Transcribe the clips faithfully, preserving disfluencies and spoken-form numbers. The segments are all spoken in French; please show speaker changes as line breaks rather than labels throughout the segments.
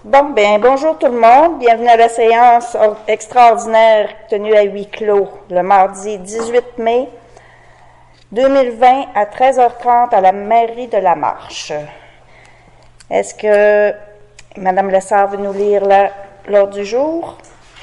Bon, bien, bonjour tout le monde. Bienvenue à la séance extraordinaire tenue à huis clos le mardi dix-huit mai deux mille vingt à treize heures trente à la mairie de La Marche. Est-ce que Mme Lessard veut nous lire la, l'ordre du jour?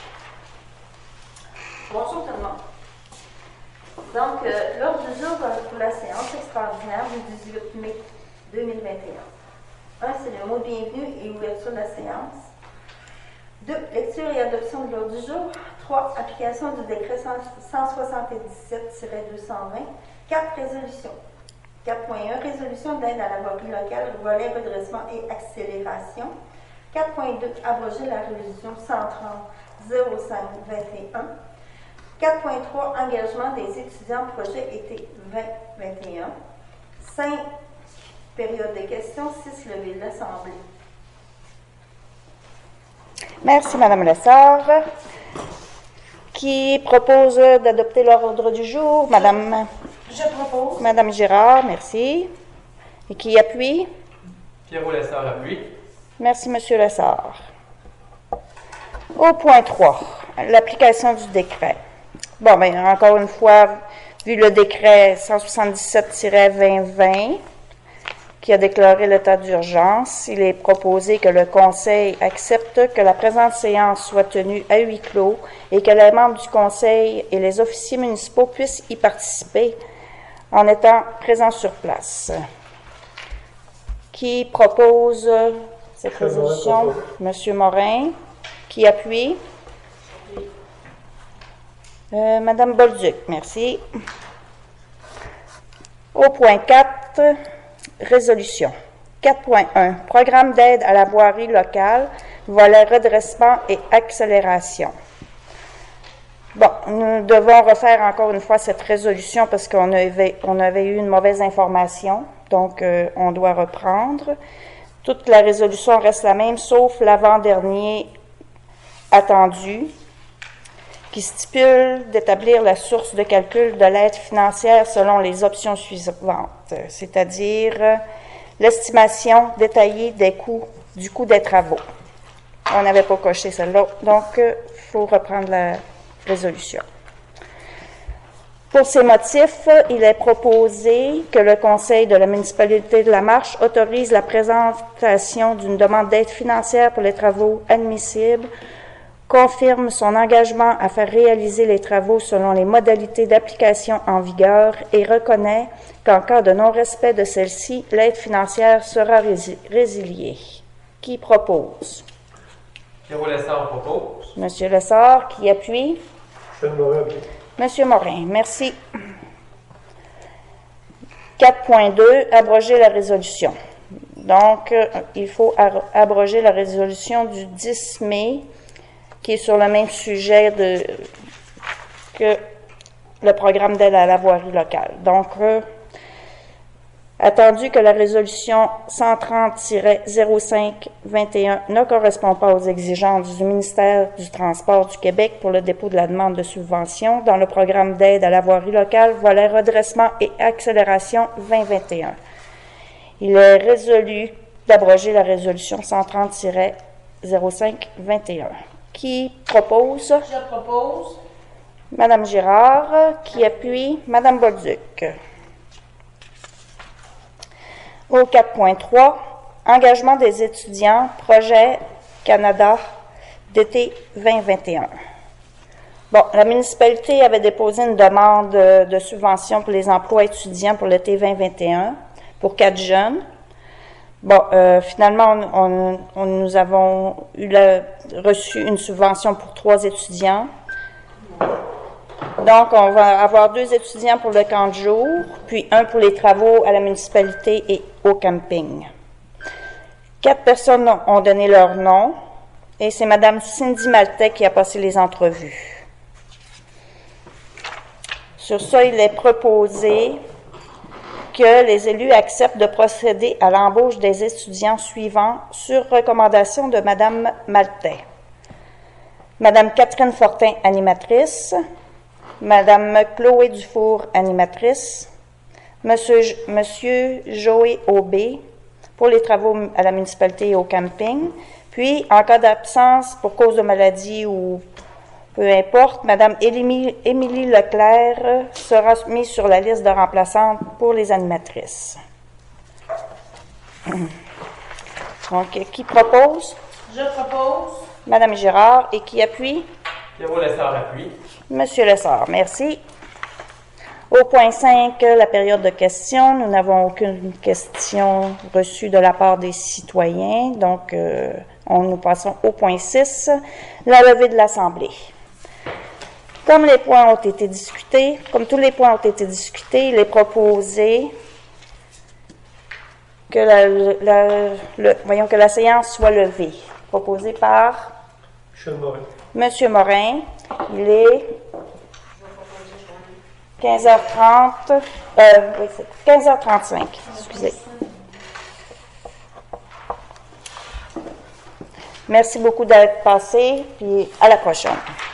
Bonjour tout le monde. Donc, euh, l'ordre du jour pour la séance extraordinaire du dix-huit mai deux mille vingt et un. un. C'est le mot bienvenue et ouverture de la séance. deux. Lecture et adoption de l'ordre du jour. trois. Application du décret cent soixante-dix-sept tiret deux cent vingt. quatre. Résolution. quatre point un. Résolution d'aide à la voirie locale, volet redressement et accélération. quatre point deux. Abroger la résolution cent trente zéro cinq vingt et un. quatre point trois. Engagement des étudiants projet été vingt vingt et un. cinq. Période de questions. six. Levé de l'Assemblée.
Merci, Mme Lessard. Qui propose d'adopter l'ordre du jour? Madame.
Je propose.
Madame Girard, merci. Et qui appuie?
Pierrot Lessard appuie.
Merci, Monsieur Lessard. Au point trois, l'application du décret. Bon, bien, encore une fois, vu le décret cent soixante-dix-sept tiret vingt vingt, qui a déclaré l'état d'urgence, il est proposé que le Conseil accepte que la présente séance soit tenue à huis clos et que les membres du Conseil et les officiers municipaux puissent y participer en étant présents sur place. Qui propose cette résolution? Monsieur Morin. Qui appuie? Euh, Madame Bolduc, merci. Au point quatre, résolution. quatre point un. Programme d'aide à la voirie locale, volet redressement et accélération. Bon, nous devons refaire encore une fois cette résolution parce qu'on avait, on avait eu une mauvaise information, donc euh, on doit reprendre. Toute la résolution reste la même, sauf l'avant-dernier attendu, qui stipule d'établir la source de calcul de l'aide financière selon les options suivantes, c'est-à-dire euh, l'estimation détaillée des coûts, du coût des travaux. On n'avait pas coché celle-là, donc il euh, faut reprendre la résolution. Pour ces motifs, il est proposé que le Conseil de la municipalité de La Marche autorise la présentation d'une demande d'aide financière pour les travaux admissibles, confirme son engagement à faire réaliser les travaux selon les modalités d'application en vigueur et reconnaît qu'en cas de non-respect de celle-ci, l'aide financière sera rési- résiliée. Qui propose?
Pierrot Lessard propose.
Monsieur Lessard, qui appuie?
Monsieur Morin.
Monsieur Morin, merci. quatre point deux, abroger la résolution. Donc, euh, il faut ar- abroger la résolution du dix mai, qui est sur le même sujet de, que le programme d'aide à la voirie locale. Donc, euh, attendu que la résolution cent trente tiret zéro cinq vingt et un ne correspond pas aux exigences du ministère du Transport du Québec pour le dépôt de la demande de subvention dans le programme d'aide à la voirie locale, volet redressement et accélération vingt vingt et un. Il est résolu d'abroger la résolution cent trente tiret zéro cinq vingt et un. Qui propose?
Je propose.
Madame Girard. Qui appuie? Madame Bolduc. Au quatre point trois, engagement des étudiants, projet Canada d'été vingt vingt et un. Bon, la municipalité avait déposé une demande de subvention pour les emplois étudiants pour l'été vingt vingt et un pour quatre jeunes. Bon, euh, finalement, on, on, on, nous avons eu la, reçu une subvention pour trois étudiants. Donc, on va avoir deux étudiants pour le camp de jour, puis un pour les travaux à la municipalité et au camping. Quatre personnes ont donné leur nom, et c'est Mme Cindy Maltais qui a passé les entrevues. Sur ça, il est proposé que les élus acceptent de procéder à l'embauche des étudiants suivants sur recommandation de Mme Maltais. Mme Catherine Fortin, animatrice. Mme Chloé Dufour, animatrice. Monsieur, Monsieur Joé Aubé, pour les travaux à la municipalité et au camping. Puis, en cas d'absence pour cause de maladie ou peu importe, Mme Émilie, Émilie Leclerc sera mise sur la liste de remplaçantes pour les animatrices. Donc, qui propose?
Je propose.
Mme Girard. Et qui appuie?
Pierrot Lessard appuie.
Monsieur Lessard, merci. Au point cinq, la période de questions. Nous n'avons aucune question reçue de la part des citoyens. Donc, euh, on, nous passons au point six, la levée de l'Assemblée. Comme les points ont été discutés, comme tous les points ont été discutés, il est proposé que la, la, le, voyons, que la séance soit levée. Proposé par
Michel Morin.
Monsieur Morin. Il est quinze heures trente, euh, oui, c'est quinze heures trente-cinq, excusez. Merci beaucoup d'être passé, puis à la prochaine.